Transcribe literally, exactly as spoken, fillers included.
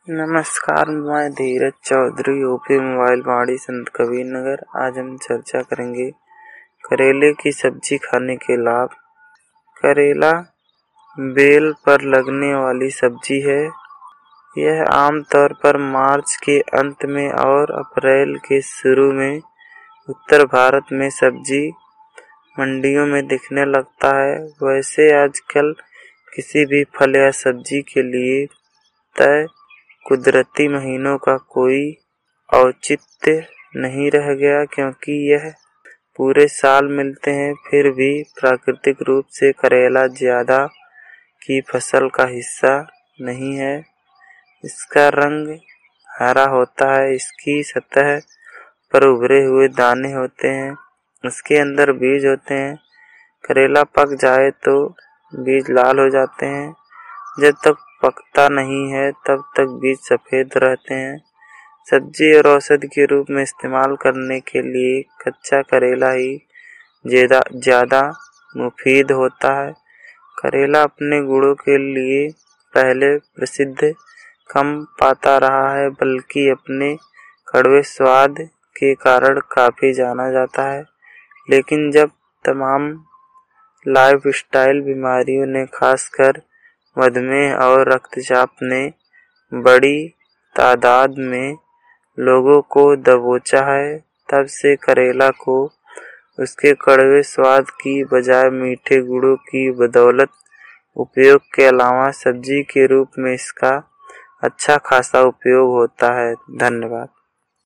नमस्कार, मैं धीरज Chaudhary, UP mobile वाड़ी, संत कबीर नगर। आज हम चर्चा करेंगे करेले की सब्जी खाने के लाभ। करेला बेल पर लगने वाली सब्जी है। यह आमतौर पर मार्च के अंत में और अप्रैल के शुरू में उत्तर भारत में सब्जी मंडियों में दिखने लगता है। वैसे आजकल किसी भी फल या सब्जी के लिए तय कुदरती महीनों का कोई औचित्य नहीं रह गया, क्योंकि यह पूरे साल मिलते हैं। फिर भी प्राकृतिक रूप से करेला ज्यादा की फसल का हिस्सा नहीं है। इसका रंग हरा होता है, इसकी सतह पर उभरे हुए दाने होते हैं, इसके अंदर बीज होते हैं। करेला पक जाए तो बीज लाल हो जाते हैं। जब तक पकता नहीं है तब तक बीज सफेद रहते हैं। सब्जी और औषधि के रूप में इस्तेमाल करने के लिए कच्चा करेला ही ज्यादा ज्यादा मुफीद होता है। करेला अपने गुणों के लिए पहले प्रसिद्ध कम पाता रहा है, बल्कि अपने कड़वे स्वाद के कारण काफी जाना जाता है। लेकिन जब तमाम लाइफस्टाइल बीमारियों ने, खासकर मधुमेह और रक्तचाप ने बड़ी तादाद में लोगों को दबोचा है, तब से करेला को उसके कड़वे स्वाद की बजाय मीठे गुणों की बदौलत उपयोग के अलावा सब्जी के रूप में इसका अच्छा खासा उपयोग होता है। धन्यवाद।